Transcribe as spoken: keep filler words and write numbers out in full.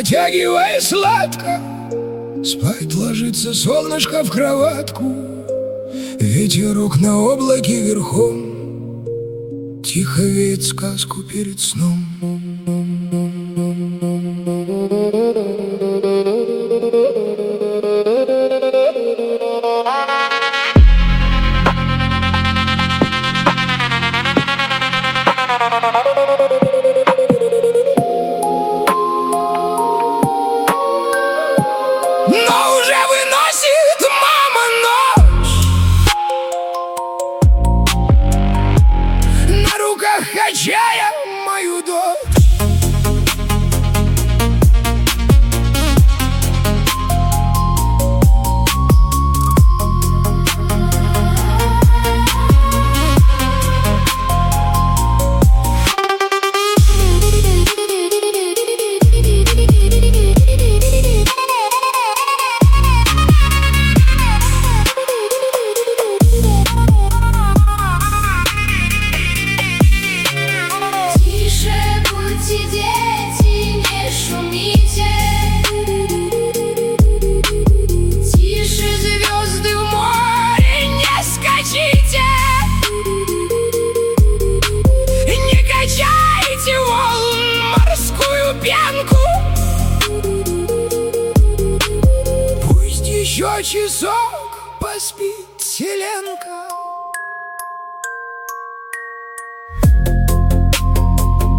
потягивая сладко. Спать ложится солнышко в кроватку, ветерок на облаке верхом тихо веет сказку перед сном. Но уже выносит мама ночь, на руках качая мою дочь. Пусть еще часок поспит селенка.